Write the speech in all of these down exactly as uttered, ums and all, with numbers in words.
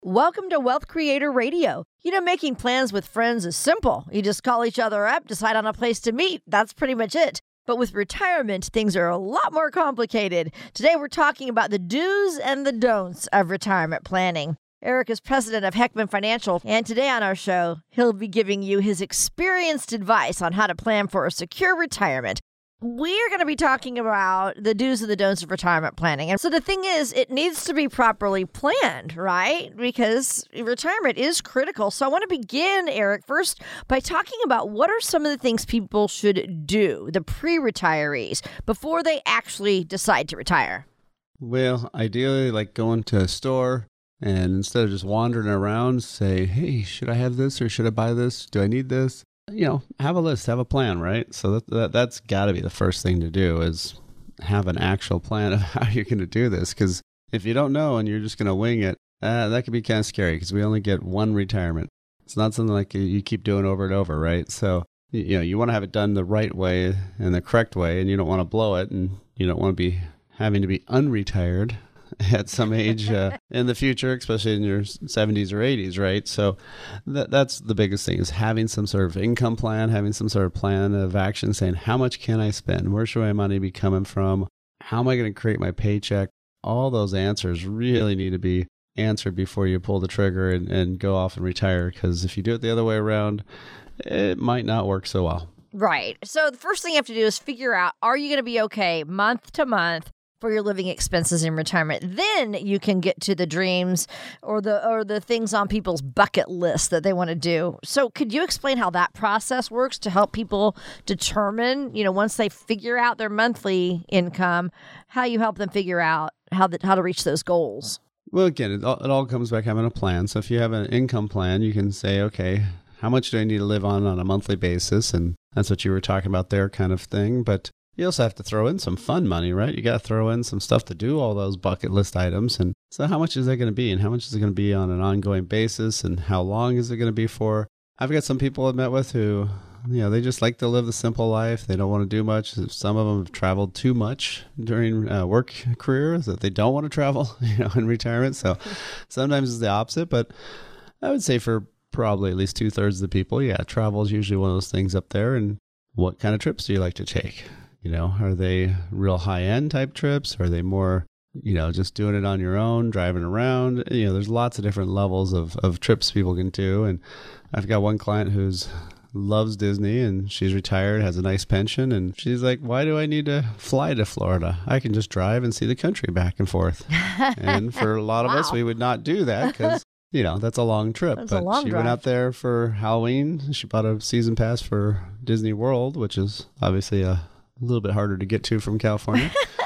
Welcome to Wealth Creator Radio. You know, making plans with friends is simple. You just call each other up, decide on a place to meet. That's pretty much it. But with retirement, things are a lot more complicated. Today, we're talking about the do's and the don'ts of retirement planning. Eric is president of Heckman Financial, and today on our show, he'll be giving you his experienced advice on how to plan for a secure retirement. We're going to be talking about the do's and the don'ts of retirement planning. And so the thing is, it needs to be properly planned, right? Because retirement is critical. So I want to begin, Eric, first by talking about what are some of the things people should do, the pre-retirees, before they actually decide to retire. Well, ideally, like going to a store and instead of just wandering around, say, hey, should I have this or should I buy this? Do I need this? You know, have a list, have a plan, right? So that, that, that's got to be the first thing to do is have an actual plan of how you're going to do this. Because if you don't know and you're just going to wing it, uh, that could be kind of scary because we only get one retirement. It's not something like you, you keep doing over and over, right? So, you, you know, you want to have it done the right way and the correct way, and you don't want to blow it, and you don't want to be having to be unretired at some age uh, in the future, especially in your seventies or eighties, right? So that that's the biggest thing is having some sort of income plan, having some sort of plan of action, saying how much can I spend? Where should my money be coming from? How am I going to create my paycheck? All those answers really need to be answered before you pull the trigger and, and go off and retire, because if you do it the other way around, it might not work so well. Right. So the first thing you have to do is figure out, are you going to be okay month to month for your living expenses in retirement? Then you can get to the dreams or the or the things on people's bucket list that they want to do. So could you explain how that process works to help people determine, you know, once they figure out their monthly income, how you help them figure out how the, how to reach those goals? Well, again, it all, it all comes back having a plan. So if you have an income plan, you can say, okay, how much do I need to live on on a monthly basis? And that's what you were talking about there, kind of thing. But you also have to throw in some fun money, right? You got to throw in some stuff to do all those bucket list items. And so how much is that going to be? And how much is it going to be on an ongoing basis? And how long is it going to be for? I've got some people I've met with who, you know, they just like to live the simple life. They don't want to do much. Some of them have traveled too much during uh, work careers that they don't want to travel, you know, in retirement. So sometimes it's the opposite. But I would say for probably at least two thirds of the people, yeah, travel is usually one of those things up there. And what kind of trips do you like to take? You know, are they real high-end type trips? Are they more, you know, just doing it on your own, driving around? You know, there's lots of different levels of, of trips people can do. And I've got one client who's loves Disney and she's retired, has a nice pension. And she's like, why do I need to fly to Florida? I can just drive and see the country back and forth. And for a lot of Wow. us, we would not do that because, you know, that's a long trip. That's a but long she drive. went out there for Halloween. She bought a season pass for Disney World, which is obviously a a little bit harder to get to from California.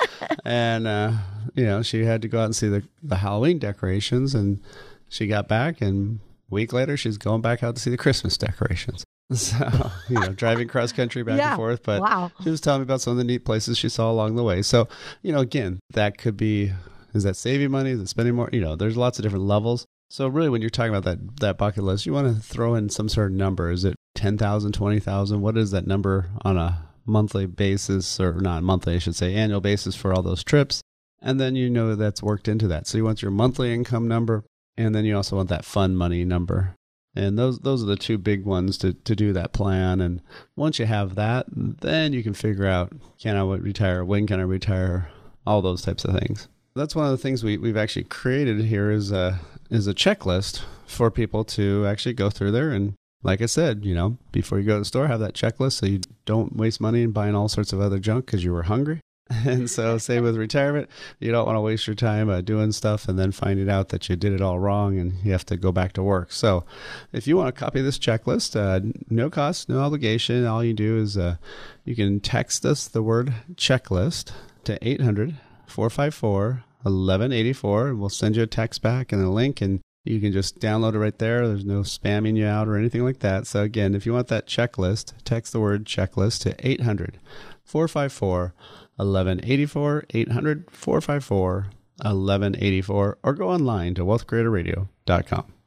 And, uh, you know, she had to go out and see the, the Halloween decorations, and she got back, and a week later, she's going back out to see the Christmas decorations. So, you know, driving cross country back Yeah. and forth. But Wow. she was telling me about some of the neat places she saw along the way. So, you know, again, that could be, is that saving money? Is it spending more? You know, there's lots of different levels. So really, when you're talking about that that bucket list, you want to throw in some sort of number. Is it ten thousand, twenty thousand? What is that number on a monthly basis, or not monthly, I should say, annual basis for all those trips? And then you know that's worked into that. So you want your monthly income number, and then you also want that fund money number. And those those are the two big ones to, to do that plan. And once you have that, then you can figure out, can I retire? When can I retire? All those types of things. That's one of the things we, we've actually created here is a, is a checklist for people to actually go through there. And like I said, you know, before you go to the store, have that checklist so you don't waste money in buying all sorts of other junk because you were hungry. And so say with retirement, you don't want to waste your time uh, doing stuff and then finding out that you did it all wrong and you have to go back to work. So if you want to copy this checklist, uh, no cost, no obligation. All you do is uh, you can text us the word checklist to eight hundred, four five four, eleven eighty-four, and we'll send you a text back and a link, and you can just download it right there. There's no spamming you out or anything like that. So again, if you want that checklist, text the word checklist to eight hundred, four five four, eleven eighty-four, eight hundred, four five four, eleven eighty-four, or go online to wealth creator radio dot com.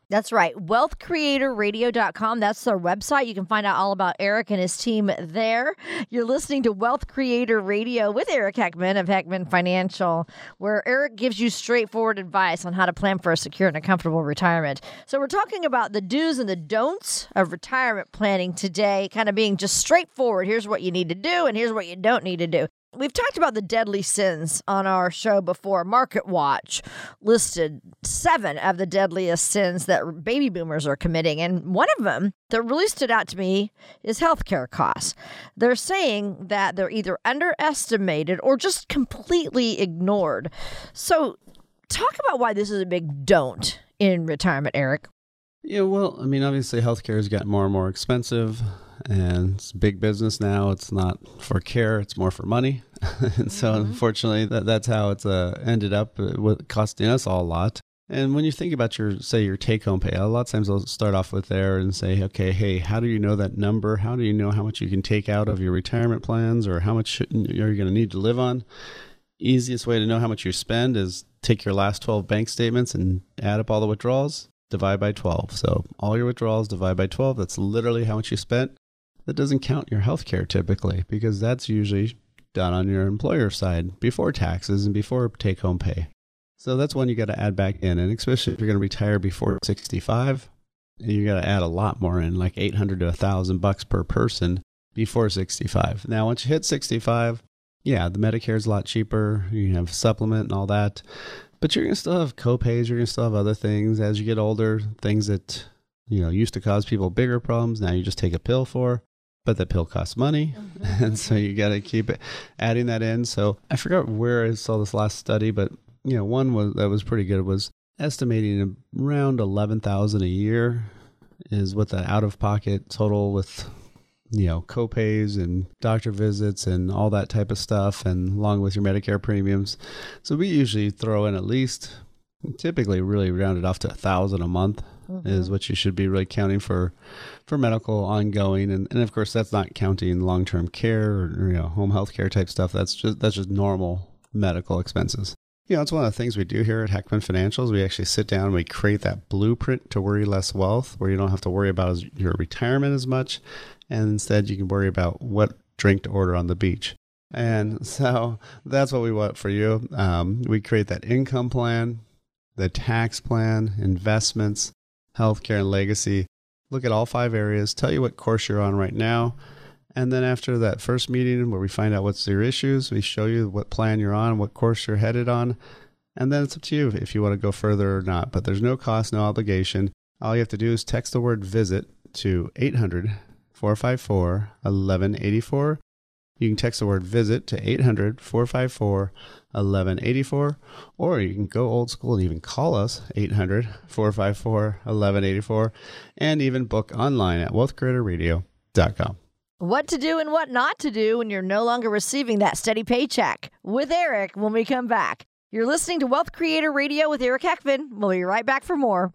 That's right. wealth creator radio dot com. That's their website. You can find out all about Eric and his team there. You're listening to Wealth Creator Radio with Eric Heckman of Heckman Financial, where Eric gives you straightforward advice on how to plan for a secure and a comfortable retirement. So we're talking about the do's and the don'ts of retirement planning today, kind of being just straightforward. Here's what you need to do, and here's what you don't need to do. We've talked about the deadly sins on our show before. Market Watch listed seven of the deadliest sins that baby boomers are committing. And one of them that really stood out to me is healthcare costs. They're saying that they're either underestimated or just completely ignored. So talk about why this is a big don't in retirement, Eric. Yeah, well, I mean, obviously healthcare has gotten more and more expensive, and it's big business now. It's not for care, it's more for money. And so Mm-hmm. unfortunately, that, that's how it's uh, ended up uh, with costing us all a lot. And when you think about your, say, your take-home pay, a lot of times they'll start off with there and say, okay, hey, how do you know that number? How do you know how much you can take out of your retirement plans, or how much are you going to need to live on? Easiest way to know how much you spend is take your last twelve bank statements and add up all the withdrawals, divide by twelve. So all your withdrawals divide by twelve. That's literally how much you spent. That doesn't count your health care typically, because that's usually done on your employer side before taxes and before take-home pay. So that's one you got to add back in. And especially if you're going to retire before sixty-five, you got to add a lot more in, like eight hundred to one thousand bucks per person before sixty-five. Now, once you hit sixty-five, yeah, the Medicare is a lot cheaper. You have supplement and all that. But you're going to still have co-pays. You're going to still have other things as you get older, things that, you know, used to cause people bigger problems. Now you just take a pill for, but that pill costs money. Mm-hmm. And so you got to keep it, adding that in. So I forgot where I saw this last study, but, you know, one was that was pretty good was estimating around eleven thousand dollars a year is what the out-of-pocket total with, you know, co-pays and doctor visits and all that type of stuff, and along with your Medicare premiums. So we usually throw in at least, typically really round it off to a thousand a month. Mm-hmm. Is what you should be really counting for for medical ongoing. And, and of course, that's not counting long-term care or, you know, home health care type stuff. That's just that's just normal medical expenses. You know, it's one of the things we do here at Heckman Financials. We actually sit down and we create that blueprint to worry less wealth, where you don't have to worry about your retirement as much. And instead, you can worry about what drink to order on the beach. And so that's what we want for you. Um, we create that income plan, the tax plan, investments, healthcare, and legacy. Look at all five areas, tell you what course you're on right now. And then after that first meeting where we find out what's your issues, we show you what plan you're on, what course you're headed on. And then it's up to you if you want to go further or not. But there's no cost, no obligation. All you have to do is text the word VISIT to eight hundred, four five four, eleven eighty-four. You can text the word VISIT to eight hundred, four five four, eleven eighty-four, or you can go old school and even call us, eight hundred, four five four, eleven eighty-four, and even book online at wealth creator radio dot com. What to do and what not to do when you're no longer receiving that steady paycheck with Eric when we come back. You're listening to Wealth Creator Radio with Eric Heckman. We'll be right back for more.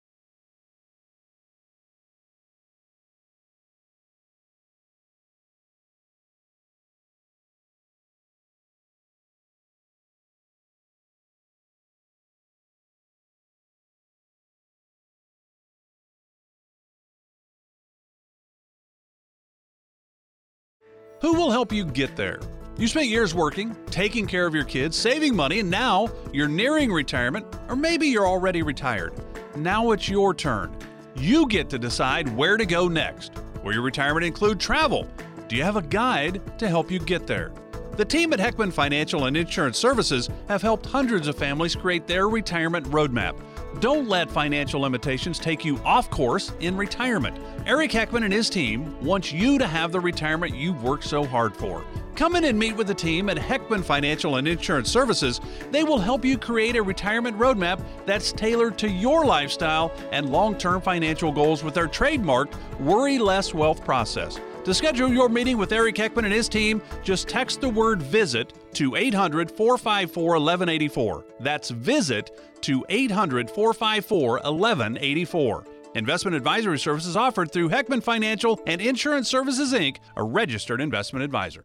Who will help you get there? You spent years working, taking care of your kids, saving money, and now you're nearing retirement, or maybe you're already retired. Now it's your turn. You get to decide where to go next. Will your retirement include travel? Do you have a guide to help you get there? The team at Heckman Financial and Insurance Services have helped hundreds of families create their retirement roadmap. Don't let financial limitations take you off course in retirement. Eric Heckman and his team want you to have the retirement you've worked so hard for. Come in and meet with the team at Heckman Financial and Insurance Services. They will help you create a retirement roadmap that's tailored to your lifestyle and long-term financial goals with their trademarked Worry Less Wealth process. To schedule your meeting with Eric Heckman and his team, just text the word VISIT to eight hundred, four five four, eleven eighty-four. That's VISIT to eight hundred, four five four, eleven eighty-four. Investment advisory services offered through Heckman Financial and Insurance Services, Incorporated, a registered investment advisor.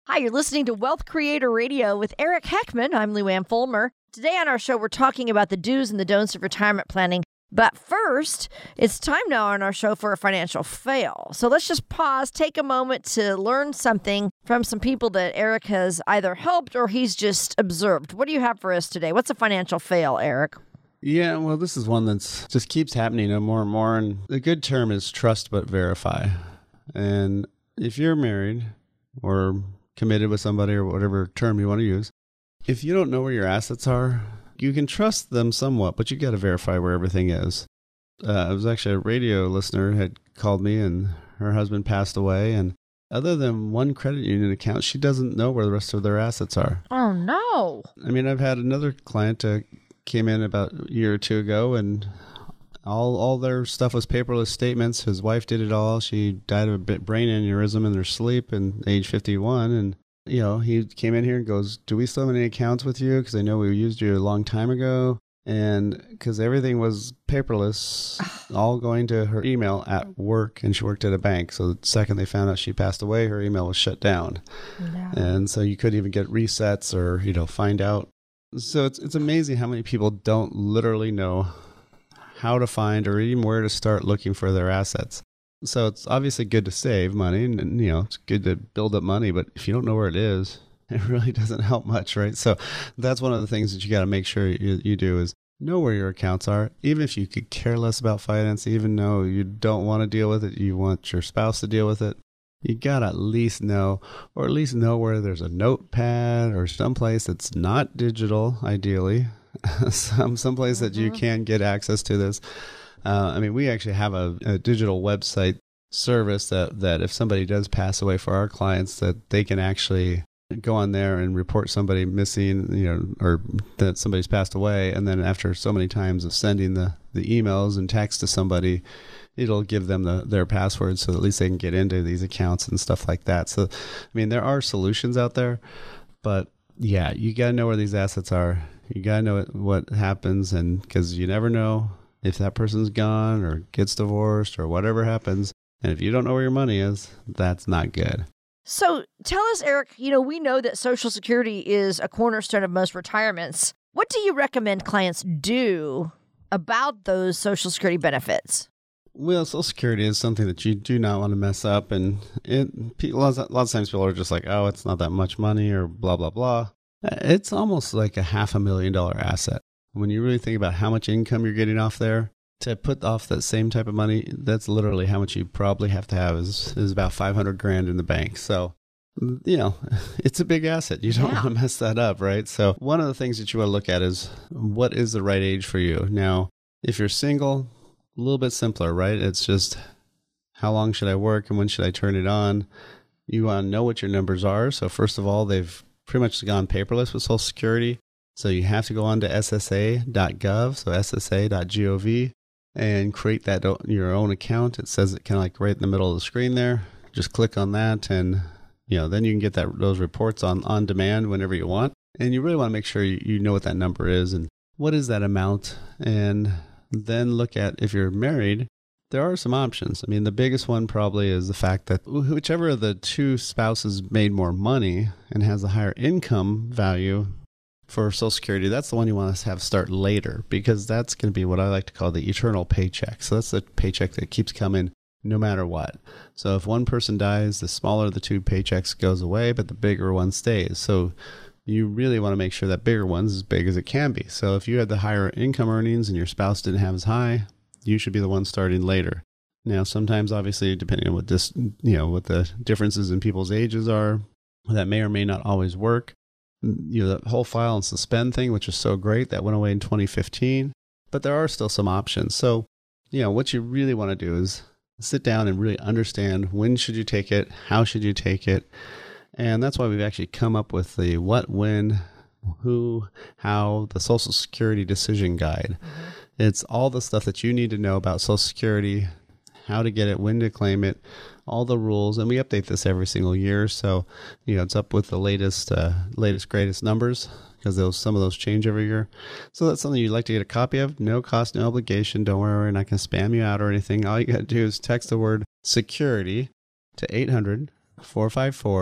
Hi, you're listening to Wealth Creator Radio with Eric Heckman. I'm Luann Fulmer. Today on our show, we're talking about the do's and the don'ts of retirement planning. But first, it's time now on our show for a financial fail. So let's just pause, take a moment to learn something from some people that Eric has either helped or he's just observed. What do you have for us today? What's a financial fail, Eric? Yeah, well, this is one that's just keeps happening more and more. And the good term is trust but verify. And if you're married or committed with somebody or whatever term you want to use, if you don't know where your assets are, you can trust them somewhat, but you got to verify where everything is. Uh, it was actually a radio listener had called me, and her husband passed away, and other than one credit union account, she doesn't know where the rest of their assets are. Oh, no. I mean, I've had another client uh, came in about a year or two ago, and all all their stuff was paperless statements. His wife did it all. She died of a bit brain aneurysm in her sleep at age fifty-one, and you know, he came in here and goes, do we still have any accounts with you? Because I know we used you a long time ago. And because everything was paperless, all going to her email at work, and she worked at a bank. So the second they found out she passed away, her email was shut down. No. And so you couldn't even get resets or, you know, find out. So it's it's amazing how many people don't literally know how to find or even where to start looking for their assets. So it's obviously good to save money, and, and, you know, it's good to build up money, but if you don't know where it is, it really doesn't help much, right? So that's one of the things that you got to make sure you, you do is know where your accounts are. Even if you could care less about finance, even though you don't want to deal with it, you want your spouse to deal with it, you got to at least know, or at least know where there's a notepad or someplace that's not digital, ideally, some someplace mm-hmm. that you can get access to this. Uh, I mean, we actually have a, a digital website service that, that if somebody does pass away for our clients, that they can actually go on there and report somebody missing, you know, or that somebody's passed away. And then after so many times of sending the, the emails and text to somebody, it'll give them the, their password so that at least they can get into these accounts and stuff like that. So, I mean, there are solutions out there, but yeah, you got to know where these assets are. You got to know what, what happens, and because you never know if that person's gone or gets divorced or whatever happens. And if you don't know where your money is, that's not good. So tell us, Eric, you know, we know that Social Security is a cornerstone of most retirements. What do you recommend clients do about those Social Security benefits? Well, Social Security is something that you do not want to mess up. And it, a lot of times people are just like, oh, it's not that much money or blah, blah, blah. It's almost like a half a million dollar asset. When you really think about how much income you're getting off there, to put off that same type of money, that's literally how much you probably have to have is, is about five hundred grand in the bank. So, you know, it's a big asset. You don't yeah. want to mess that up, right? So one of the things that you want to look at is what is the right age for you? Now, if you're single, a little bit simpler, right? It's just how long should I work and when should I turn it on? You want to know what your numbers are. So first of all, they've pretty much gone paperless with Social Security. So you have to go on to S S A dot gov, so S S A dot gov, and create that your own account. It says it kind of like right in the middle of the screen there. Just click on that, and you know then you can get that those reports on, on demand whenever you want. And you really want to make sure you, you know what that number is and what is that amount. And then look at if you're married, there are some options. I mean, the biggest one probably is the fact that whichever of the two spouses made more money and has a higher income value for Social Security, that's the one you want to have start later, because that's going to be what I like to call the eternal paycheck. So that's the paycheck that keeps coming no matter what. So if one person dies, the smaller of the two paychecks goes away, but the bigger one stays. So you really want to make sure that bigger one's as big as it can be. So if you had the higher income earnings and your spouse didn't have as high, you should be the one starting later. Now, sometimes, obviously, depending on what this, you know, what the differences in people's ages are, that may or may not always work. You know, the whole file and suspend thing, which is so great, that went away in twenty fifteen, but there are still some options. So, you know, what you really want to do is sit down and really understand when should you take it, how should you take it, and that's why we've actually come up with the what, when, who, how, the Social Security Decision Guide. Mm-hmm. It's all the stuff that you need to know about Social Security, how to get it, when to claim it, all the rules, and we update this every single year. So, you know, it's up with the latest, uh, latest, greatest numbers, because those some of those change every year. So that's something you'd like to get a copy of. No cost, no obligation. Don't worry, we're not going to spam you out or anything. All you got to do is text the word security to eight hundred, four five four,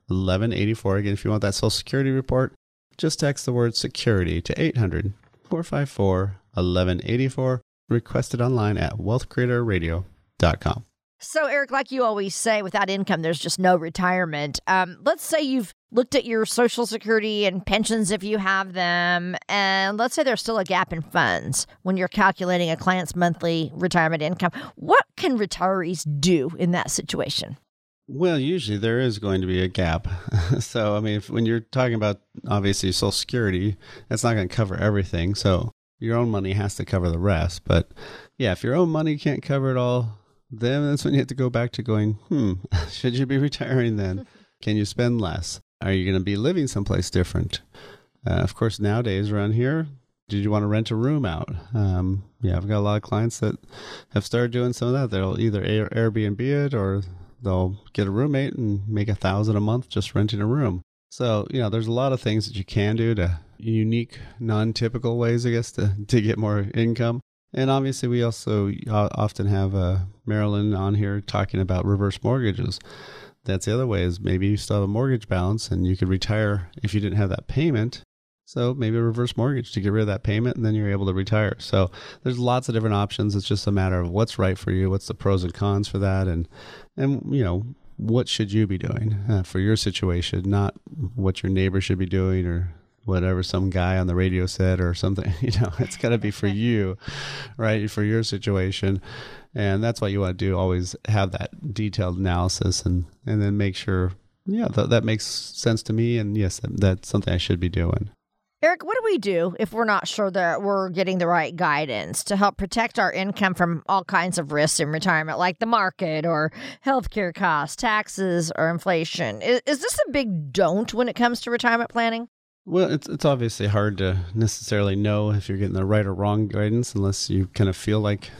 eleven eighty-four. Again, if you want that Social Security report, just text the word security to eight hundred, four five four, eleven eighty-four. Request it online at wealth creator radio dot com. So, Eric, like you always say, without income, there's just no retirement. Um, let's say you've looked at your Social Security and pensions if you have them, and let's say there's still a gap in funds when you're calculating a client's monthly retirement income. What can retirees do in that situation? Well, usually there is going to be a gap. So, I mean, if, when you're talking about, obviously, Social Security, that's not going to cover everything. So your own money has to cover the rest. But yeah, if your own money can't cover it all, then that's when you have to go back to going, hmm, should you be retiring then? Can you spend less? Are you going to be living someplace different? Uh, of course, nowadays around here, did you want to rent a room out? Um, yeah, I've got a lot of clients that have started doing some of that. They'll either Air- Airbnb it or they'll get a roommate and make a thousand a month just renting a room. So, you know, there's a lot of things that you can do to unique, non-typical ways, I guess, to, to get more income. And obviously, we also often have uh, Marilyn on here talking about reverse mortgages. That's the other way, is maybe you still have a mortgage balance and you could retire if you didn't have that payment. So maybe a reverse mortgage to get rid of that payment, and then you're able to retire. So there's lots of different options. It's just a matter of what's right for you, what's the pros and cons for that, and, and you know, what should you be doing uh, for your situation, not what your neighbor should be doing or whatever some guy on the radio said or something. You know, it's got to be for you, right, for your situation. And that's what you want to do, always have that detailed analysis and, and then make sure, yeah, th- that makes sense to me. And yes, that, that's something I should be doing. Eric, what do we do if we're not sure that we're getting the right guidance to help protect our income from all kinds of risks in retirement, like the market or healthcare costs, taxes, or inflation? Is, is this a big don't when it comes to retirement planning? Well, it's it's obviously hard to necessarily know if you're getting the right or wrong guidance unless you kind of feel like,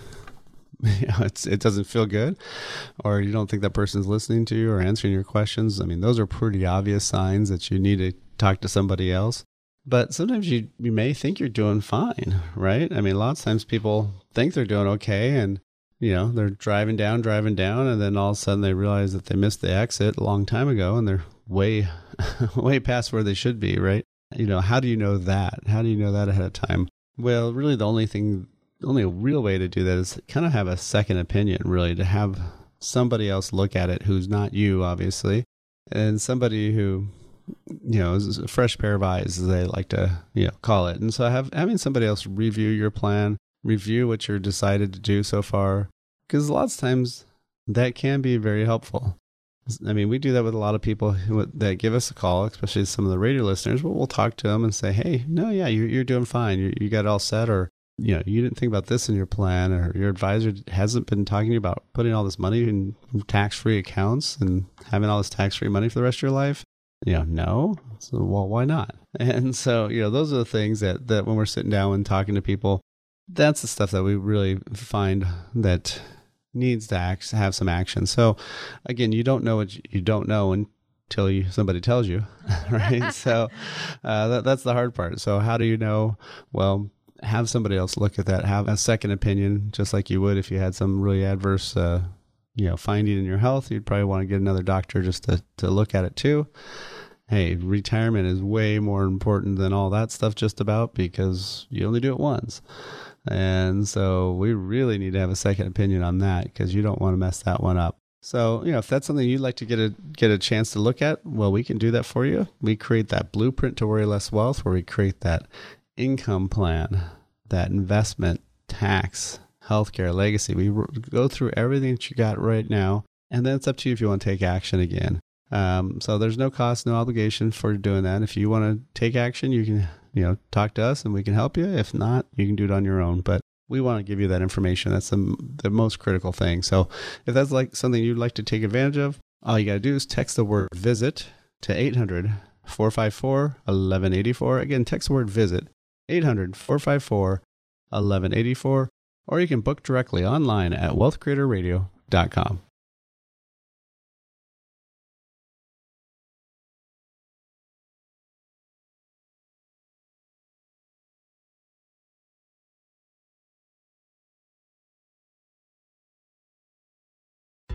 you know, it's it doesn't feel good, or you don't think that person's listening to you or answering your questions. I mean, those are pretty obvious signs that you need to talk to somebody else. But sometimes you, you may think you're doing fine, right? I mean, a lot of times people think they're doing okay, and you know, they're driving down, driving down, and then all of a sudden they realize that they missed the exit a long time ago, and they're way, way past where they should be, right? You know, how do you know that? How do you know that ahead of time? Well, really the only thing, the only real way to do that is kind of have a second opinion, really, to have somebody else look at it who's not you, obviously, and somebody who, you know, is a fresh pair of eyes, as they like to, you know, call it. And so have, having somebody else review your plan, review what you're decided to do so far, because lots of times that can be very helpful. I mean, we do that with a lot of people who, that give us a call, especially some of the radio listeners. But we'll talk to them and say, hey, no, yeah, you're, you're doing fine. You, you got it all set, or, you know, you didn't think about this in your plan, or your advisor hasn't been talking to you about putting all this money in tax-free accounts and having all this tax-free money for the rest of your life. You know, no. So, well, why not? And so, you know, those are the things that, that when we're sitting down and talking to people, that's the stuff that we really find that needs to act, have some action. So again, you don't know what you don't know until you, somebody tells you, right? So uh, that, that's the hard part. So how do you know? Well, have somebody else look at that, have a second opinion, just like you would if you had some really adverse, uh, you know, finding in your health. You'd probably want to get another doctor just to, to look at it too. Hey, retirement is way more important than all that stuff just about, because you only do it once. And so we really need to have a second opinion on that, because you don't want to mess that one up. So, you know, if that's something you'd like to get a get a chance to look at, well, we can do that for you. We create that blueprint to worry less wealth, where we create that income plan, that investment, tax, healthcare, legacy. We go through everything that you got right now, and then it's up to you if you want to take action again. Um, so there's no cost, no obligation for doing that. If you want to take action, you can, you know, talk to us and we can help you. If not, you can do it on your own. But we want to give you that information. That's the, the most critical thing. So if that's like something you'd like to take advantage of, all you got to do is text the word visit to eight hundred, four five four, eleven eighty-four. Again, text the word visit, eight hundred, four five four, eleven eighty-four, or you can book directly online at wealth creator radio dot com.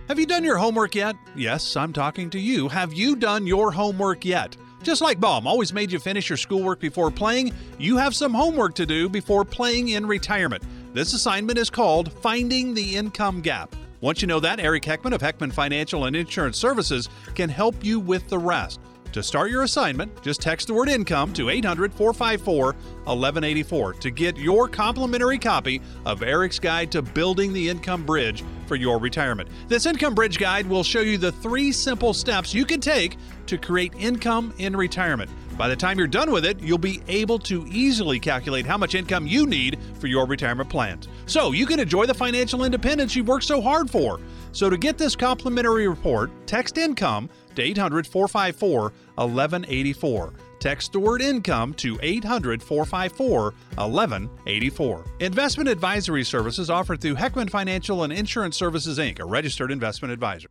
Have you done your homework yet? Yes, I'm talking to you. Have you done your homework yet? Just like Mom always made you finish your schoolwork before playing, you have some homework to do before playing in retirement. This assignment is called Finding the Income Gap. Once you know that, Eric Heckman of Heckman Financial and Insurance Services can help you with the rest. To start your assignment, just text the word income to eight hundred, four five four, one one eight four to get your complimentary copy of Eric's Guide to Building the Income Bridge for your retirement. This Income Bridge Guide will show you the three simple steps you can take to create income in retirement. By the time you're done with it, you'll be able to easily calculate how much income you need for your retirement plans, so you can enjoy the financial independence you've worked so hard for. So to get this complimentary report, text income to eight hundred, four five four, one one eight four. Text the word income to eight hundred, four five four, one one eight four. Investment advisory services offered through Heckman Financial and Insurance Services, Incorporated, a registered investment advisor.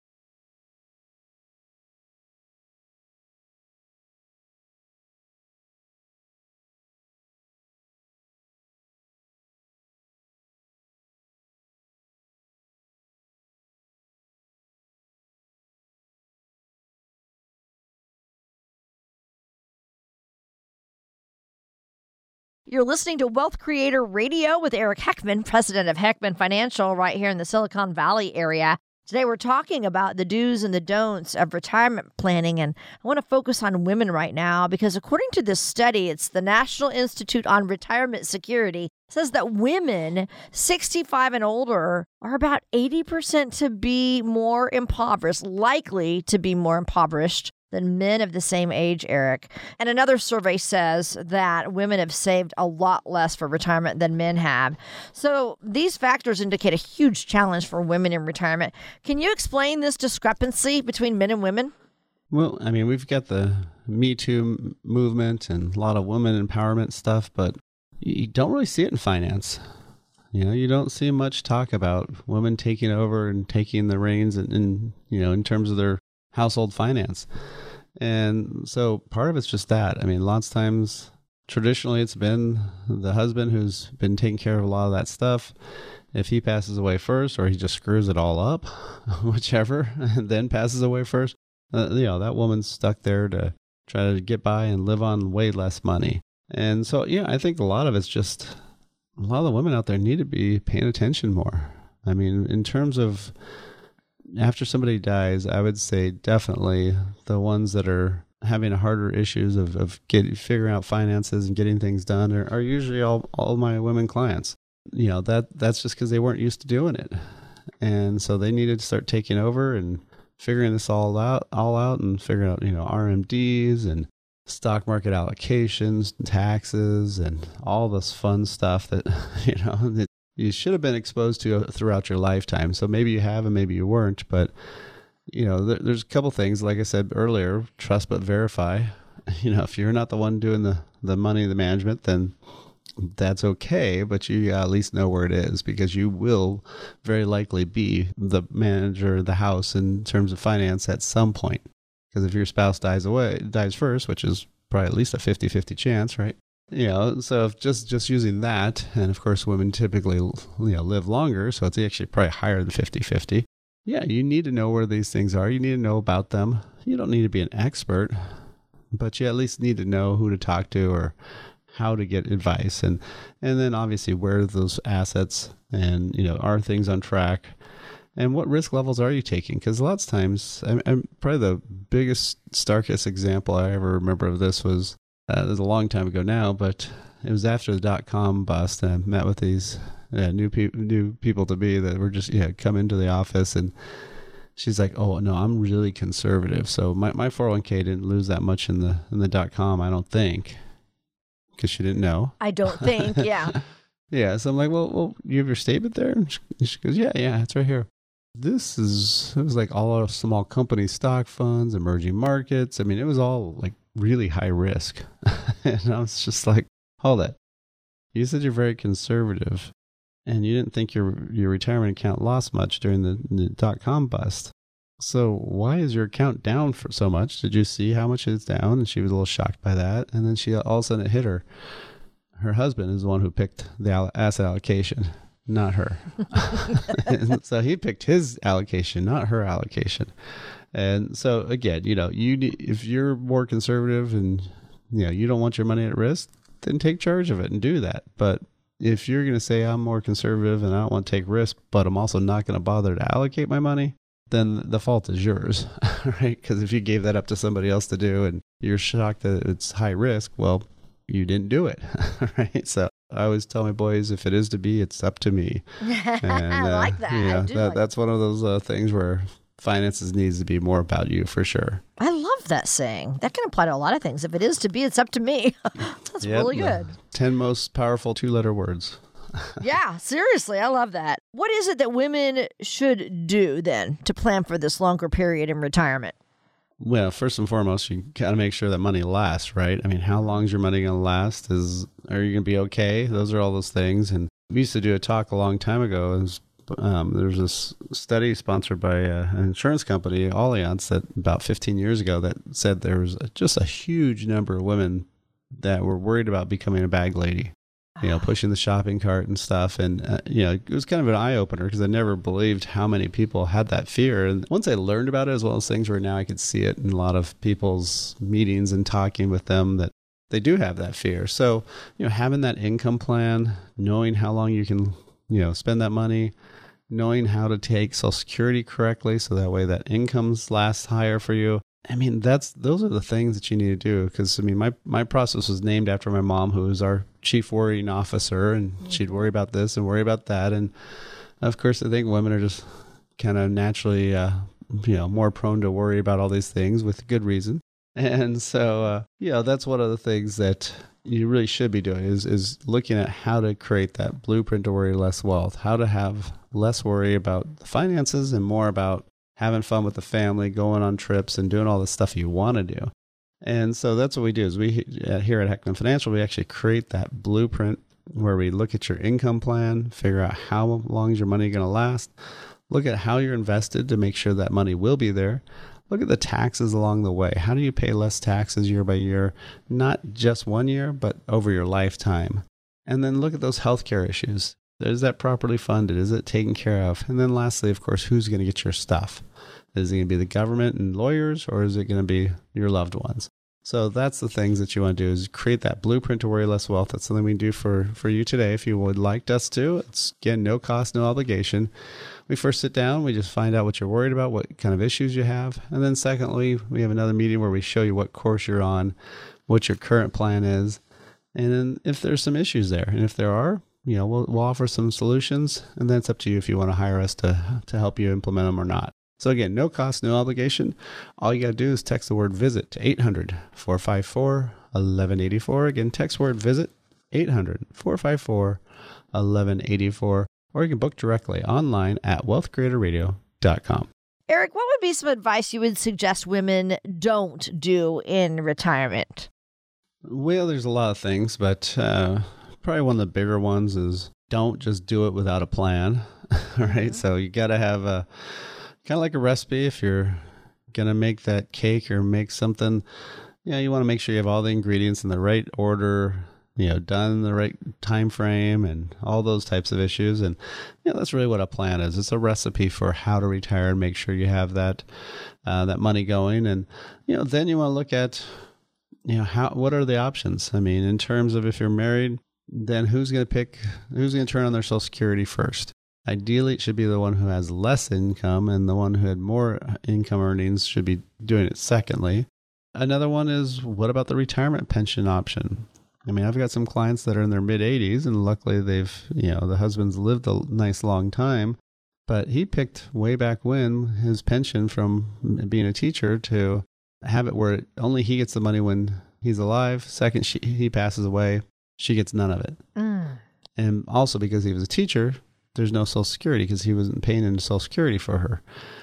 You're listening to Wealth Creator Radio with Eric Heckman, president of Heckman Financial, right here in the Silicon Valley area. Today, we're talking about the do's and the don'ts of retirement planning, and I want to focus on women right now because according to this study, it's the National Institute on Retirement Security, says that women sixty-five and older are about eighty percent to be more impoverished, likely to be more impoverished than men of the same age, Eric. And another survey says that women have saved a lot less for retirement than men have. So these factors indicate a huge challenge for women in retirement. Can you explain this discrepancy between men and women? Well, I mean, we've got the Me Too movement and a lot of women empowerment stuff, but you don't really see it in finance. You know, you don't see much talk about women taking over and taking the reins in, in you know, in terms of their household finance. And so part of it's just that. I mean, lots of times, traditionally, it's been the husband who's been taking care of a lot of that stuff. If he passes away first, or he just screws it all up, whichever, and then passes away first, uh, you know, that woman's stuck there to try to get by and live on way less money. And so, yeah, I think a lot of it's just, a lot of the women out there need to be paying attention more. I mean, in terms of after somebody dies, I would say definitely the ones that are having harder issues of, of getting, figuring out finances and getting things done are, are usually all, all my women clients. You know, that that's just because they weren't used to doing it. And so they needed to start taking over and figuring this all out, all out and figuring out, you know, R M Ds and stock market allocations, and taxes, and all this fun stuff that, you know, that you should have been exposed to throughout your lifetime. So maybe you have and maybe you weren't, but you know, there, there's a couple things, like I said earlier, trust but verify. You know, if you're not the one doing the, the money, the management, then that's okay, but you at least know where it is, because you will very likely be the manager of the house in terms of finance at some point. Because if your spouse dies away, dies first, which is probably at least a fifty-fifty chance, right? You know, so if just, just using that, and of course women typically, you know, live longer, so it's actually probably higher than fifty-fifty. Yeah, you need to know where these things are. You need to know about them. You don't need to be an expert, but you at least need to know who to talk to or how to get advice. And, and then obviously where are those assets, and, you know, are things on track? And what risk levels are you taking? Because lots of times, I'm, I'm probably the biggest, starkest example I ever remember of this was, Uh, it was a long time ago now, but it was after the dot-com bust, and I met with these uh, new, pe- new people to be that were just, yeah, come into the office, and she's like, oh, no, I'm really conservative. So my, my four oh one k didn't lose that much in the in the dot-com, I don't think, because she didn't know. I don't think, yeah. Yeah, so I'm like, well, well, you have your statement there? And she, she goes, yeah, yeah, it's right here. This is, it was like all of small company stock funds, emerging markets. I mean, it was all like really high risk. And I was just like, hold it. You said you're very conservative and you didn't think your your retirement account lost much during the, the dot-com bust. So why is your account down for so much? Did you see how much it's down? And she was a little shocked by that. And then she all of a sudden it hit her. Her husband is the one who picked the asset allocation. not her. And so he picked his allocation, not her allocation. And so again, you know, you need, if you're more conservative and, you know, you don't want your money at risk, then take charge of it and do that. But if you're going to say I'm more conservative and I don't want to take risk, but I'm also not going to bother to allocate my money, then the fault is yours, right? Because if you gave that up to somebody else to do and you're shocked that it's high risk, well, you didn't do it, right? So I always tell my boys, if it is to be, it's up to me. And, I uh, like that. You know, I do that like that's one of those uh, things where finances needs to be more about you for sure. I love that saying. That can apply to a lot of things. If it is to be, it's up to me. That's Yep, really the good. ten most powerful two-letter words. Yeah, seriously, I love that. What is it that women should do then to plan for this longer period in retirement? Well, first and foremost, you got to make sure that money lasts, right? I mean, how long is your money going to last? Is Are you going to be okay? Those are all those things. And we used to do a talk a long time ago. It was, um, there was this study sponsored by uh, an insurance company, Allianz, that about fifteen years ago that said there was just a huge number of women that were worried about becoming a bag lady. You know, pushing the shopping cart and stuff. And, uh, you know, it was kind of an eye-opener because I never believed how many people had that fear. And once I learned about it, as well as things where now I could see it in a lot of people's meetings and talking with them, that they do have that fear. So, you know, having that income plan, knowing how long you can, you know, spend that money, knowing how to take Social Security correctly so that way that incomes lasts higher for you. I mean, that's those are the things that you need to do because, I mean, my, my process was named after my mom, who was our chief worrying officer, and mm-hmm. she'd worry about this and worry about that. And, of course, I think women are just kind of naturally, uh, you know, more prone to worry about all these things with good reason. And so, uh, you know, that's one of the things that you really should be doing is, is looking at how to create that blueprint to worry less wealth, how to have less worry about the finances and more about having fun with the family, going on trips, and doing all the stuff you want to do. And so that's what we do is we here at Heckman Financial, we actually create that blueprint where we look at your income plan, figure out how long is your money going to last, look at how you're invested to make sure that money will be there, look at the taxes along the way. How do you pay less taxes year by year, not just one year, but over your lifetime? And then look at those healthcare issues. Is that properly funded? Is it taken care of? And then lastly, of course, who's going to get your stuff? Is it going to be the government and lawyers, or is it going to be your loved ones? So that's the things that you want to do is create that blueprint to worry less wealth. That's something we do for, for you today. If you would like us to, it's again, no cost, no obligation. We first sit down, we just find out what you're worried about, what kind of issues you have. And then secondly, we have another meeting where we show you what course you're on, what your current plan is, and then if there's some issues there. And if there are, you know, we'll, we'll offer some solutions, and then it's up to you if you want to hire us to, to help you implement them or not. So again, no cost, no obligation. All you got to do is text the word VISIT to eight hundred, four five four, one one eight four. Again, text word VISIT, eight hundred, four five four, one one eight four. Or you can book directly online at wealth creator radio dot com. Eric, what would be some advice you would suggest women don't do in retirement? Well, there's a lot of things, but uh, probably one of the bigger ones is don't just do it without a plan. All right. Mm-hmm. So you got to have a kind of like a recipe. If you're going to make that cake or make something, you know, you want to make sure you have all the ingredients in the right order, you know, done in the right time frame and all those types of issues. And, you know, that's really what a plan is. It's a recipe for how to retire and make sure you have that, uh, that money going. And, you know, then you want to look at, you know, how, what are the options? I mean, in terms of if you're married, then who's going to pick, who's going to turn on their Social Security first? Ideally, it should be the one who has less income, and the one who had more income earnings should be doing it secondly. Another one is, what about the retirement pension option? I mean, I've got some clients that are in their mid eighties, and luckily they've, you know, the husband's lived a nice long time, but he picked way back when his pension from being a teacher to have it where only he gets the money when he's alive. Second, she, he passes away, she gets none of it. Mm. And also because he was a teacher, there's no Social Security because he wasn't paying into Social Security for her.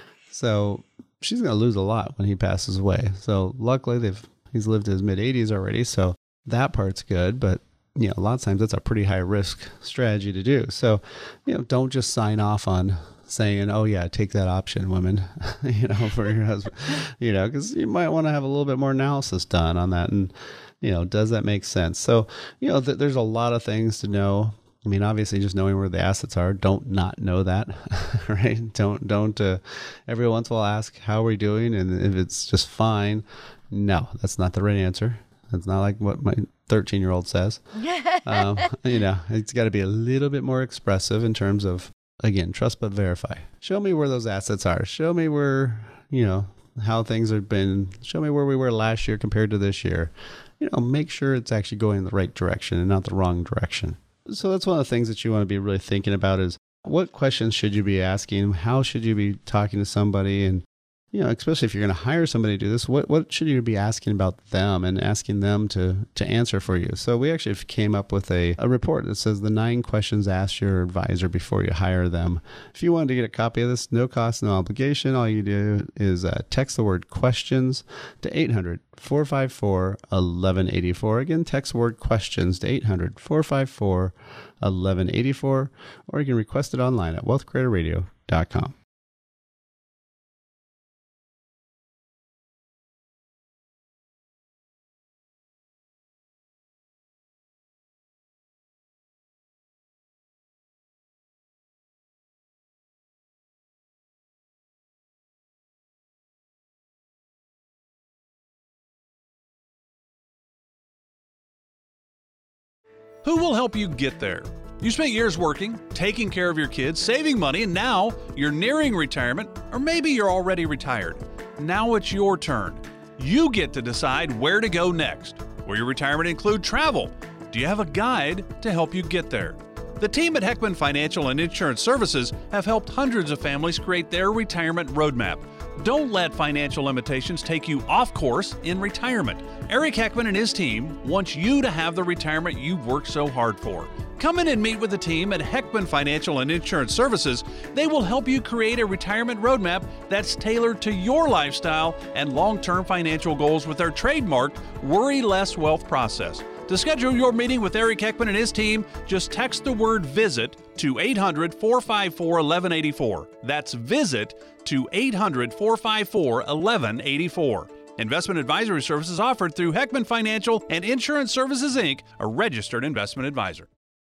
So she's going to lose a lot when he passes away. So luckily they've he's lived his mid eighties already. So that part's good. But, you know, a lot of times that's a pretty high risk strategy to do. So, you know, don't just sign off on saying, oh yeah, take that option, women, you know, for your husband, you know, because you might want to have a little bit more analysis done on that. And, you know, does that make sense? So, you know, th- there's a lot of things to know. I mean, obviously, just knowing where the assets are, don't not know that, right? Don't, don't, uh, every once in a while ask, how are we doing? And if it's just fine, no, that's not the right answer. That's not like what my thirteen-year-old says. um, you know, it's got to be a little bit more expressive in terms of, again, trust but verify. Show me where those assets are. Show me where, you know, how things have been. Show me where we were last year compared to this year. You know, make sure it's actually going in the right direction and not the wrong direction. So that's one of the things that you want to be really thinking about is what questions should you be asking? How should you be talking to somebody? And, you know, especially if you're going to hire somebody to do this, what, what should you be asking about them and asking them to, to answer for you? So we actually came up with a, a report that says the nine questions ask your advisor before you hire them. If you wanted to get a copy of this, no cost, no obligation, all you do is uh, text the word questions to eight hundred, four five four, eleven eighty-four. Again, text the word questions to eight hundred, four five four, eleven eighty-four, or you can request it online at wealth creator radio dot com. Who will help you get there? You spent years working, taking care of your kids, saving money, and now you're nearing retirement, or maybe you're already retired. Now it's your turn. You get to decide where to go next. Will your retirement include travel? Do you have a guide to help you get there? The team at Heckman Financial and Insurance Services have helped hundreds of families create their retirement roadmap. Don't let financial limitations take you off course in retirement. Eric Heckman and his team want you to have the retirement you've worked so hard for. Come in and meet with the team at Heckman Financial and Insurance Services. They will help you create a retirement roadmap that's tailored to your lifestyle and long-term financial goals with their trademarked Worry Less Wealth process. To schedule your meeting with Eric Heckman and his team, just text the word VISIT to eight hundred, four five four, eleven eighty-four. That's VISIT to eight hundred, four five four, eleven eighty-four. Investment advisory services offered through Heckman Financial and Insurance Services, Incorporated, a registered investment advisor.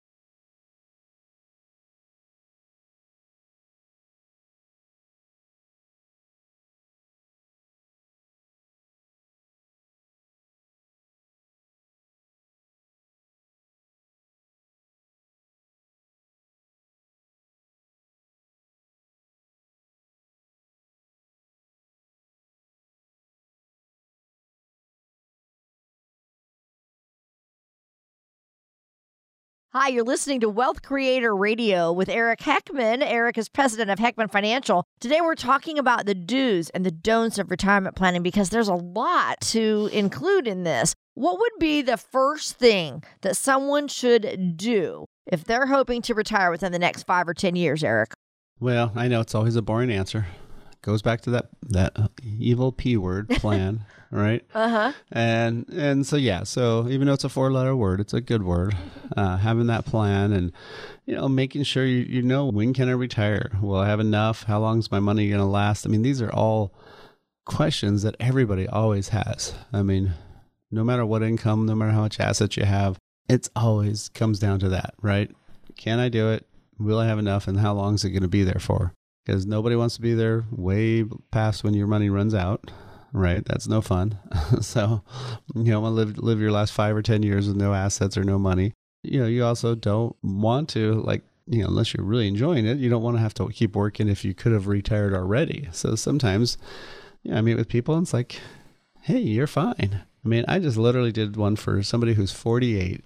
Hi, you're listening to Wealth Creator Radio with Eric Heckman. Eric is president of Heckman Financial. Today we're talking about the do's and the don'ts of retirement planning because there's a lot to include in this. What would be the first thing that someone should do if they're hoping to retire within the next five or ten years, Eric? Well, I know it's always a boring answer. Goes back to that that evil P word, plan, right? Uh-huh. And and so yeah, so even though it's a four-letter word, it's a good word. Uh, having that plan and you know making sure you you know when can I retire? Will I have enough? How long is my money going to last? I mean, these are all questions that everybody always has. I mean, no matter what income, no matter how much assets you have, it's always comes down to that, right? Can I do it? Will I have enough? And how long is it going to be there for? Because nobody wants to be there way past when your money runs out, right? That's no fun. So, you know, want to live live your last five or ten years with no assets or no money. You know, you also don't want to, like, you know, unless you're really enjoying it, you don't want to have to keep working if you could have retired already. So sometimes, yeah, I meet with people and it's like, hey, you're fine. I mean, I just literally did one for somebody who's forty-eight.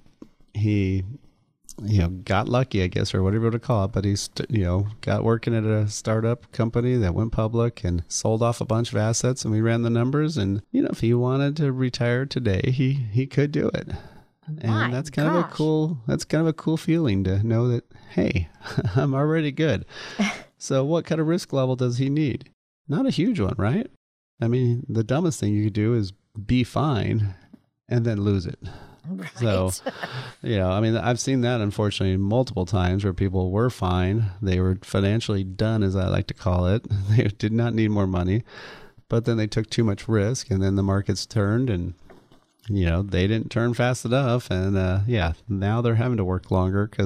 He you know, got lucky, I guess, or whatever you want to call it, but he's, you know, got working at a startup company that went public and sold off a bunch of assets, and we ran the numbers, and, you know, if he wanted to retire today, he, he could do it. And My that's kind gosh. of a cool, that's kind of a cool feeling to know that, hey, I'm already good. So what kind of risk level does he need? Not a huge one, right? I mean, the dumbest thing you could do is be fine and then lose it. Right. So, you know, I mean, I've seen that, unfortunately, multiple times where people were fine. They were financially done, as I like to call it. They did not need more money, but then they took too much risk, and then the markets turned, and, you know, they didn't turn fast enough. And, uh, yeah, now they're having to work longer because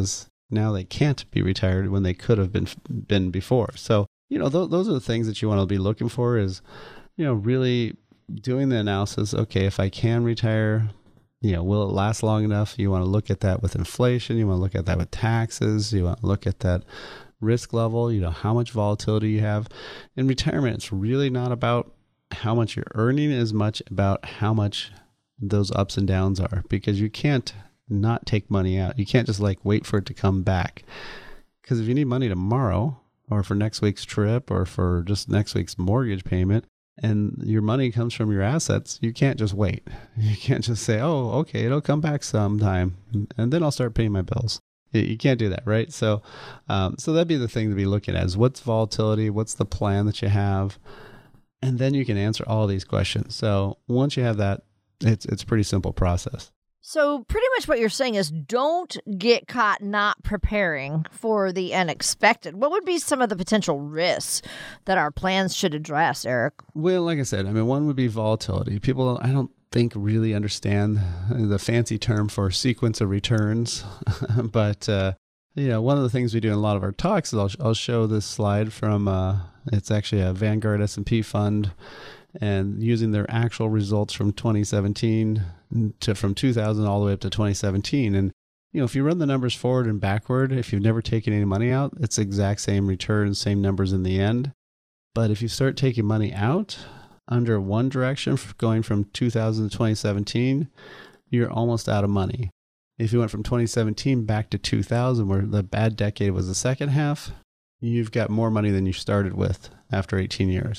Now they can't be retired when they could have been been before. So, you know, th- those are the things that you want to be looking for is, you know, really doing the analysis. Okay, if I can retire, you know, will it last long enough? You want to look at that with inflation. You want to look at that with taxes. You want to look at that risk level, you know, how much volatility you have. In retirement, it's really not about how much you're earning as much about how much those ups and downs are, because you can't not take money out. You can't just like wait for it to come back. Because if you need money tomorrow or for next week's trip or for just next week's mortgage payment, and your money comes from your assets, you can't just wait. You can't just say, oh, okay, it'll come back sometime and then I'll start paying my bills. You can't do that, right? So um, so that'd be the thing to be looking at is what's volatility, what's the plan that you have, and then you can answer all these questions. So once you have that, it's it's a pretty simple process. So pretty much what you're saying is don't get caught not preparing for the unexpected. What would be some of the potential risks that our plans should address, Eric? Well, like I said, I mean, one would be volatility. People, I don't think really understand the fancy term for sequence of returns. But, uh, you know, one of the things we do in a lot of our talks is I'll, I'll show this slide from, uh, it's actually a Vanguard S and P fund, and using their actual results from twenty seventeen to from two thousand all the way up to twenty seventeen. And, you know, if you run the numbers forward and backward, if you've never taken any money out, it's the exact same returns, same numbers in the end. But if you start taking money out under one direction, going from two thousand to twenty seventeen, you're almost out of money. If you went from twenty seventeen back to two thousand, where the bad decade was the second half, you've got more money than you started with after eighteen years.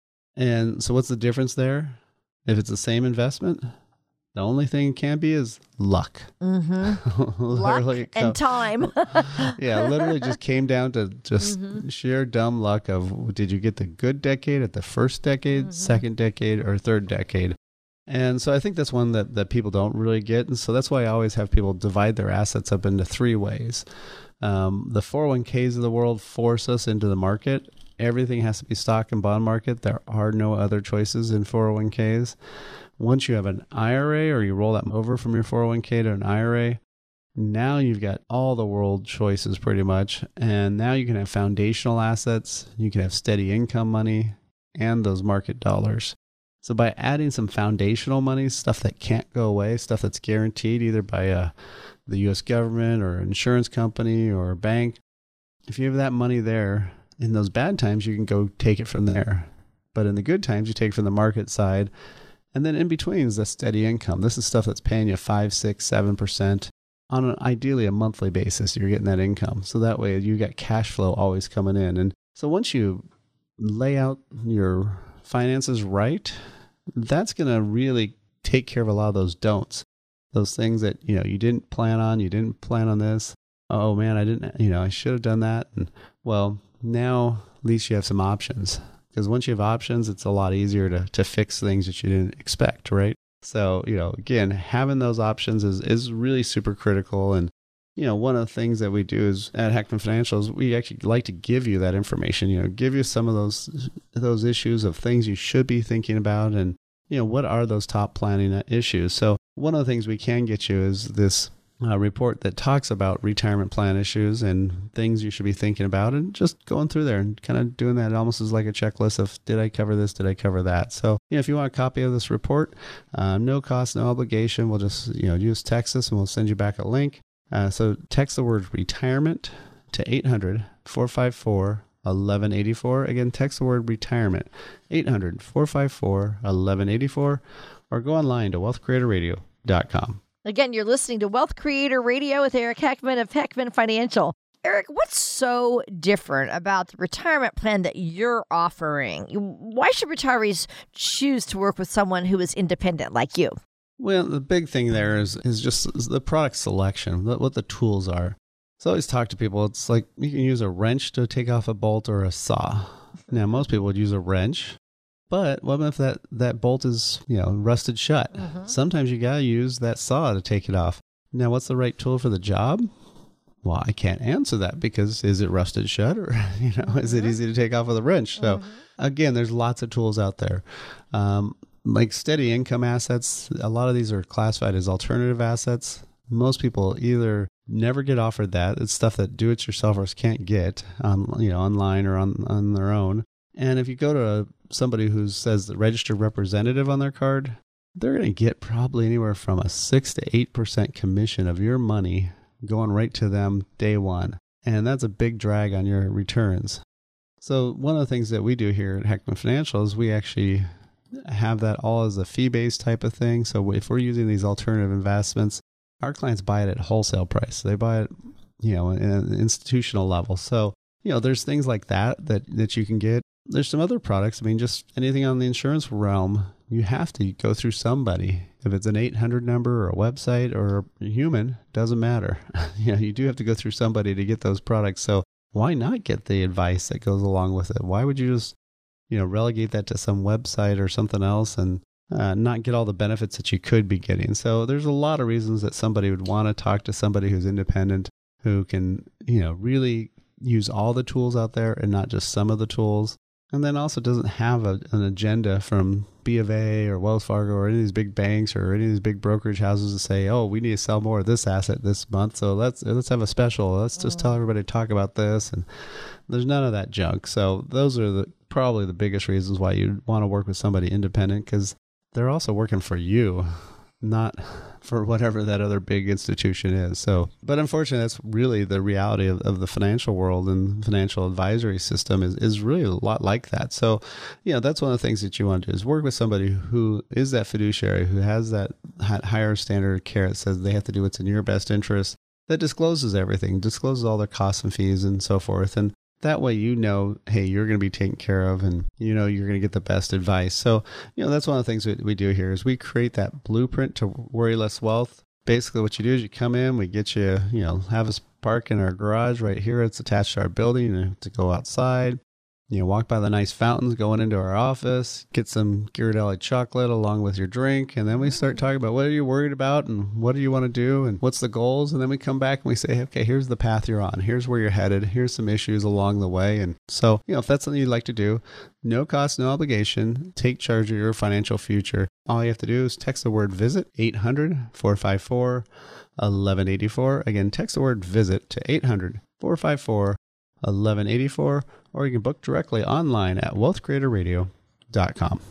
And so what's the difference there? If it's the same investment, the only thing it can be is luck. Mm-hmm. Luck and time. Yeah, literally just came down to just mm-hmm. sheer dumb luck of, did you get the good decade at the first decade, mm-hmm. second decade, or third decade? And so I think that's one that, that people don't really get. And so that's why I always have people divide their assets up into three ways. Um, the four oh one k's of the world force us into the market. Everything has to be stock and bond market. There are no other choices in four oh one k's. Once you have an I R A or you roll that over from your four oh one k to an I R A, now you've got all the world choices pretty much. And now you can have foundational assets, you can have steady income money, and those market dollars. So by adding some foundational money, stuff that can't go away, stuff that's guaranteed either by uh, the U S government or an insurance company or a bank, if you have that money there, in those bad times, you can go take it from there. But in the good times, you take it from the market side. And then in between is the steady income. This is stuff that's paying you five, six, seven percent on an ideally a monthly basis. You're getting that income. So that way you got cash flow always coming in. And so once you lay out your finances right, that's going to really take care of a lot of those don'ts. Those things that, you know, you didn't plan on, you didn't plan on this. Oh man, I didn't, you know, I should have done that. And well, now at least you have some options, because once you have options, it's a lot easier to, to fix things that you didn't expect, right? So, you know, again, having those options is, is really super critical. And, you know, one of the things that we do is at Heckman Financials, we actually like to give you that information, you know, give you some of those, those issues of things you should be thinking about. And, you know, what are those top planning issues? So one of the things we can get you is this Uh, report that talks about retirement plan issues and things you should be thinking about, and just going through there and kind of doing that almost as like a checklist of, did I cover this? Did I cover that? So, you know, if you want a copy of this report, um, no cost, no obligation, we'll just, you know, use text us and we'll send you back a link. Uh, so text the word retirement to eight hundred, four five four, eleven eighty-four. Again, text the word retirement, eight hundred, four five four, eleven eighty-four, or go online to wealth creator radio dot com. Again, you're listening to Wealth Creator Radio with Eric Heckman of Heckman Financial. Eric, what's so different about the retirement plan that you're offering? Why should retirees choose to work with someone who is independent like you? Well, the big thing there is is just the product selection, what the tools are. So I always talk to people, it's like you can use a wrench to take off a bolt or a saw. Now, most people would use a wrench. But what if that, that bolt is, you know, rusted shut? Mm-hmm. Sometimes you got to use that saw to take it off. Now, what's the right tool for the job? Well, I can't answer that, because is it rusted shut, or, you know, mm-hmm. is it easy to take off with a wrench? So, mm-hmm. again, there's lots of tools out there. Um, like steady income assets, a lot of these are classified as alternative assets. Most people either never get offered that. It's stuff that do-it-yourselfers can't get, um, you know, online or on, on their own. And if you go to somebody who says the registered representative on their card, they're going to get probably anywhere from a six to eight percent commission of your money going right to them day one. And that's a big drag on your returns. So one of the things that we do here at Heckman Financial is we actually have that all as a fee-based type of thing. So if we're using these alternative investments, our clients buy it at wholesale price. They buy it, you know, in an institutional level. So, you know, there's things like that that, that you can get. There's some other products. I mean, just anything on the insurance realm, you have to go through somebody. If it's an eight hundred number or a website or a human, doesn't matter. You know, you do have to go through somebody to get those products. So why not get the advice that goes along with it? Why would you just, you know, relegate that to some website or something else and uh, not get all the benefits that you could be getting? So there's a lot of reasons that somebody would want to talk to somebody who's independent, who can, you know, really use all the tools out there and not just some of the tools. And then also doesn't have a, an agenda from B of A or Wells Fargo or any of these big banks or any of these big brokerage houses to say, oh, we need to sell more of this asset this month, so let's let's have a special. Let's just tell everybody to talk about this. And there's none of that junk. So those are the probably the biggest reasons why you'd want to work with somebody independent, because they're also working for you, not for whatever that other big institution is. So, but unfortunately, that's really the reality of, of the financial world, and financial advisory system is, is really a lot like that. So, you know, that's one of the things that you want to do is work with somebody who is that fiduciary, who has that higher standard of care that says they have to do what's in your best interest, that discloses everything, discloses all their costs and fees and so forth. And that way, you know, hey, you're going to be taken care of, and you know you're going to get the best advice. So, you know, that's one of the things that we do here is we create that blueprint to worry less wealth. Basically, what you do is you come in, we get you, you know, have us park in our garage right here. It's attached to our building, and to go outside. You know, walk by the nice fountains going into our office, get some Ghirardelli chocolate along with your drink, and then we start talking about what are you worried about and what do you want to do and what's the goals, and then we come back and we say, okay, here's the path you're on. Here's where you're headed. Here's some issues along the way. And so, you know, if that's something you'd like to do, no cost, no obligation, take charge of your financial future. All you have to do is text the word VISIT, eight hundred, four five four, eleven eighty-four. Again, text the word VISIT to eight hundred, four five four, eleven eighty-four, or you can book directly online at wealth creator radio dot com.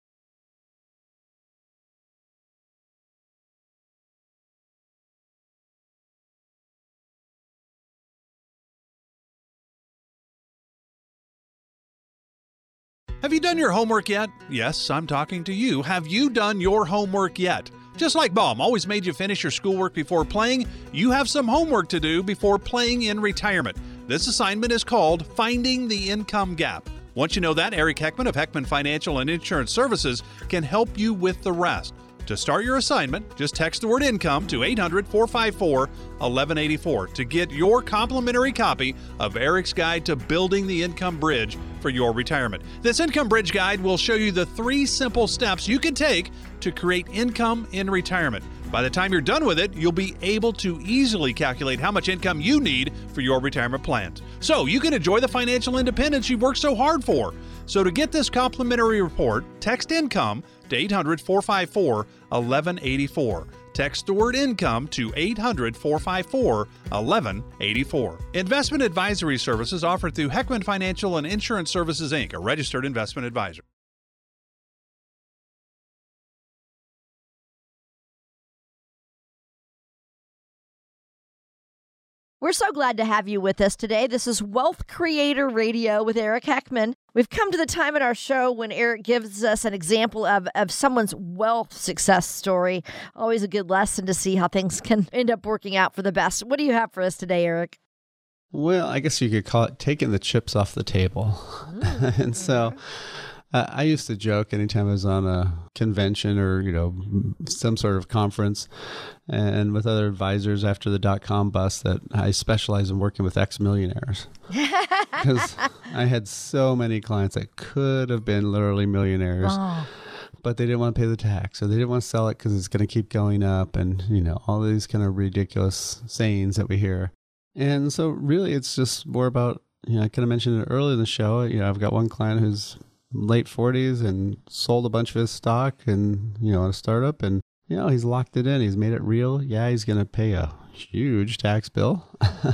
Have you done your homework yet? Yes, I'm talking to you. Have you done your homework yet? Just like Mom always made you finish your schoolwork before playing, you have some homework to do before playing in retirement. This assignment is called Finding the Income Gap. Once you know that, Eric Heckman of Heckman Financial and Insurance Services can help you with the rest. To start your assignment, just text the word income to eight hundred, four five four, eleven eighty-four to get your complimentary copy of Eric's Guide to Building the Income Bridge for your retirement. This Income Bridge Guide will show you the three simple steps you can take to create income in retirement. By the time you're done with it, you'll be able to easily calculate how much income you need for your retirement plans, so you can enjoy the financial independence you've worked so hard for. So to get this complimentary report, text income to eight hundred, four five four, eleven eighty-four. Text the word income to eight hundred, four five four, eleven eighty-four. Investment advisory services offered through Heckman Financial and Insurance Services, Incorporated, a registered investment advisor. We're so glad to have you with us today. This is Wealth Creator Radio with Eric Heckman. We've come to the time in our show when Eric gives us an example of, of someone's wealth success story. Always a good lesson to see how things can end up working out for the best. What do you have for us today, Eric? Well, I guess you could call it taking the chips off the table. Mm. And so uh, I used to joke anytime I was on a convention or, you know, some sort of conference and with other advisors after the dot-com bust that I specialize in working with ex-millionaires. Because I had so many clients that could have been literally millionaires. Oh. But they didn't want to pay the tax, or they didn't want to sell it because it's going to keep going up, and, you know, all these kind of ridiculous sayings that we hear. And so really it's just more about, you know, I kind of mentioned it earlier in the show, you know, I've got one client who's late forties and sold a bunch of his stock and, you know, a startup, and you know, he's locked it in. He's made it real. Yeah, he's going to pay a huge tax bill,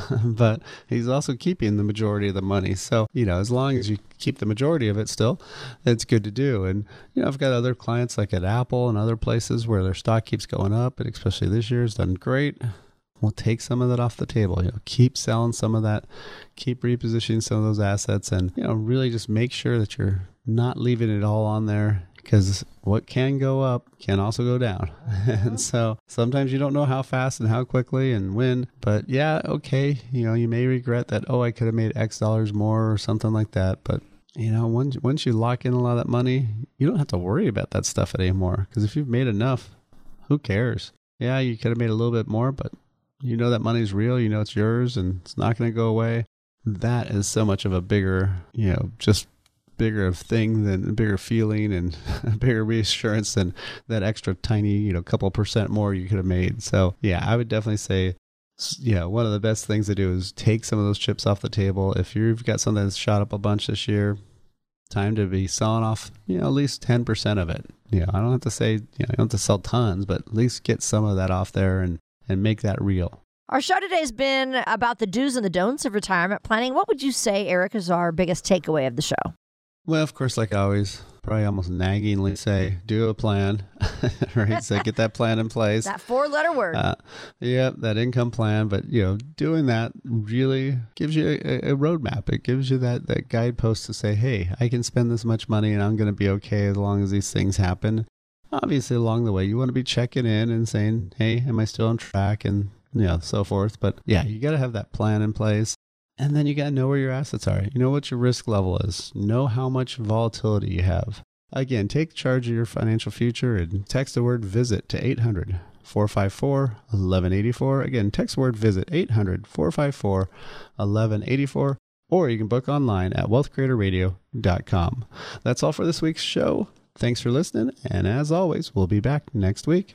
but he's also keeping the majority of the money. So, you know, as long as you keep the majority of it still, it's good to do. And, you know, I've got other clients like at Apple and other places where their stock keeps going up, and especially this year has done great. We'll take some of that off the table. You know, keep selling some of that, keep repositioning some of those assets, and, you know, really just make sure that you're not leaving it all on there, because what can go up can also go down. And so sometimes you don't know how fast and how quickly and when, but yeah, okay, you know, you may regret that, oh, I could have made X dollars more or something like that. But, you know, once, once you lock in a lot of that money, you don't have to worry about that stuff anymore, because if you've made enough, who cares? Yeah, you could have made a little bit more, but you know that money's real, you know it's yours, and it's not going to go away. That is so much of a bigger, you know, just bigger thing than a bigger feeling and a bigger reassurance than that extra tiny, you know, couple percent more you could have made. So yeah, I would definitely say, yeah, one of the best things to do is take some of those chips off the table. If you've got something that's shot up a bunch this year, time to be selling off, you know, at least ten percent of it. You know, I don't have to say, you know, you don't have to sell tons, but at least get some of that off there and, and make that real. Our show today has been about the do's and the don'ts of retirement planning. What would you say, Eric, is our biggest takeaway of the show? Well, of course, like I always, probably almost naggingly say, do a plan, right? So get that plan in place. That four-letter word. Uh, yeah, that income plan. But, you know, doing that really gives you a, a roadmap. It gives you that, that guidepost to say, hey, I can spend this much money and I'm going to be okay as long as these things happen. Obviously, along the way, you want to be checking in and saying, hey, am I still on track? And, you know, so forth. But, yeah, you got to have that plan in place. And then you got to know where your assets are. You know what your risk level is. Know how much volatility you have. Again, take charge of your financial future and text the word VISIT to eight hundred, four five four, one one eight four. Again, text the word VISIT, eight hundred, four five four, one one eight four. Or you can book online at wealth creator radio dot com. That's all for this week's show. Thanks for listening. And as always, we'll be back next week.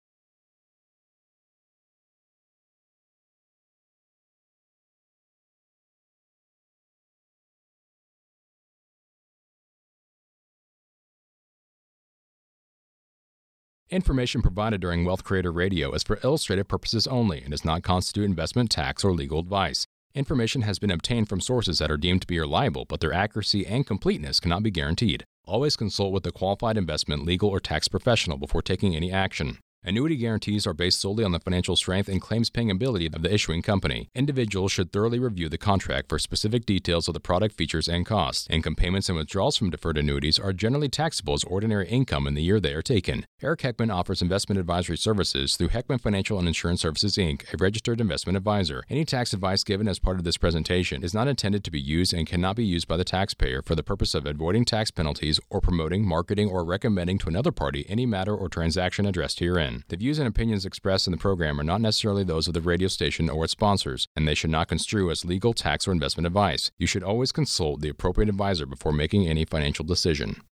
Information provided during Wealth Creator Radio is for illustrative purposes only and does not constitute investment, tax, or legal advice. Information has been obtained from sources that are deemed to be reliable, but their accuracy and completeness cannot be guaranteed. Always consult with a qualified investment, legal, or tax professional before taking any action. Annuity guarantees are based solely on the financial strength and claims-paying ability of the issuing company. Individuals should thoroughly review the contract for specific details of the product features and costs. Income payments and withdrawals from deferred annuities are generally taxable as ordinary income in the year they are taken. Eric Heckman offers investment advisory services through Heckman Financial and Insurance Services, Incorporated, a registered investment advisor. Any tax advice given as part of this presentation is not intended to be used and cannot be used by the taxpayer for the purpose of avoiding tax penalties or promoting, marketing, or recommending to another party any matter or transaction addressed herein. The views and opinions expressed in the program are not necessarily those of the radio station or its sponsors, and they should not construe as legal, tax, or investment advice. You should always consult the appropriate advisor before making any financial decision.